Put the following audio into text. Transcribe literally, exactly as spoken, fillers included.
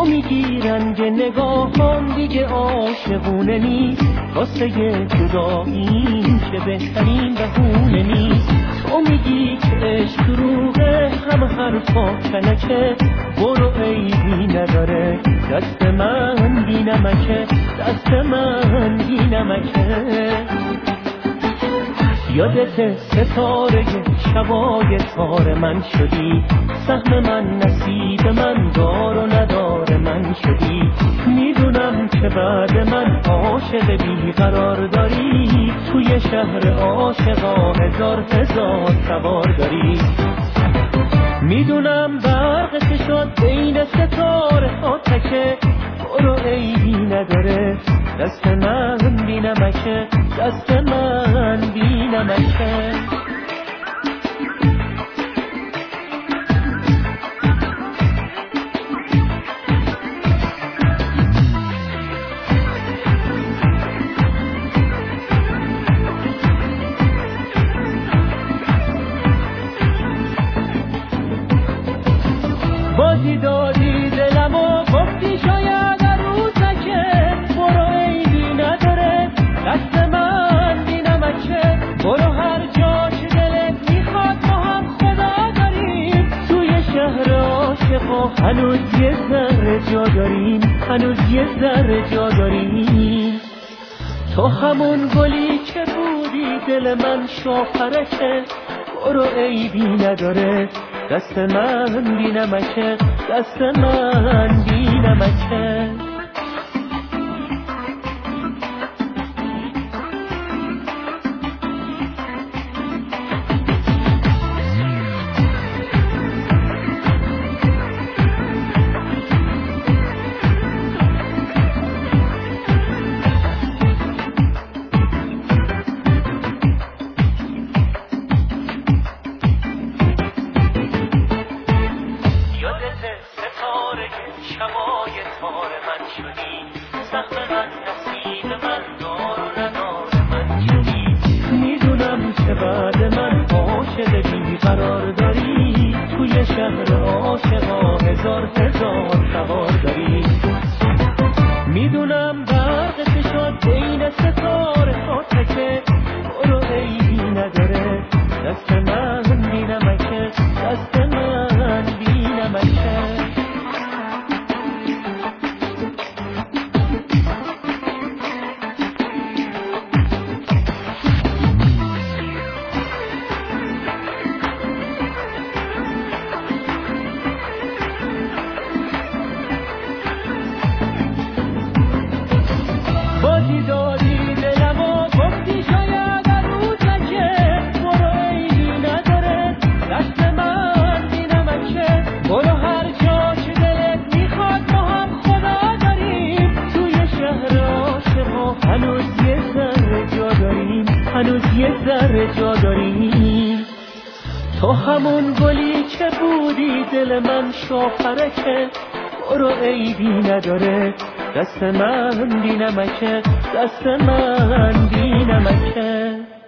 تو میگی رنگ نگاهان دیگه عاشقونه نیست، واسه جدایی که بهترین بهونه نیست. تو میگی که عشق دروغه، همه حرفا کلکه، برو عیبی نداره، دست من بی نمکه، دست من بی نمکه. یادت ستاره شبای تار من شدی، سهم من نصیب من دار و ندار من شدی. میدونم که بعد من عاشق بیقرار داری، توی شهر عاشقا هزار هزار سوار داری. میدونم برق چشات بین ستاره ها تکه، برو عیبی نداره، دست من بی نمکه، دست من بی نمکه. بازی دادی دلم و گفتی شاید عروسکه، برو عیبی نداره، دست من بی نمکه. برو هر جا که دلت میخواد ما هم خدا داریم، توی شهر عاشقا هنوز یه ذره جا داریم، هنوز یه ذره جا داریم. تو همون گلی که بودی دل من شاخرکه، برو عیبی نداره، دست من بی نمکه، دست من بی نمکه. ستاره شبای تار من شدی، سهم من نصیب من دار و ندار من شدی. میدونم که بعد من عاشق بیقرار داری، توی شهر عاشقا هزار هزار سوار داری. میدونم برق چشات بین ستاره ها تکه، برو عیبی نداره، دست من بی نمکه، دست من بی نمکه. بازی دادی دلم و گفتی شاید عروسکه، برو عیبی نداره، دست من بی نمکه. برو هر جا که دلت میخواد ما هم خدا داریم، توی شهر عاشقا هنوز یه ذره جا داریم، هنوز یه ذره جا داریم. تو همون گلی که بودی دل من شاخرکه، برو عیبی نداره، دست من بی نمکه، دست من بی نمکه.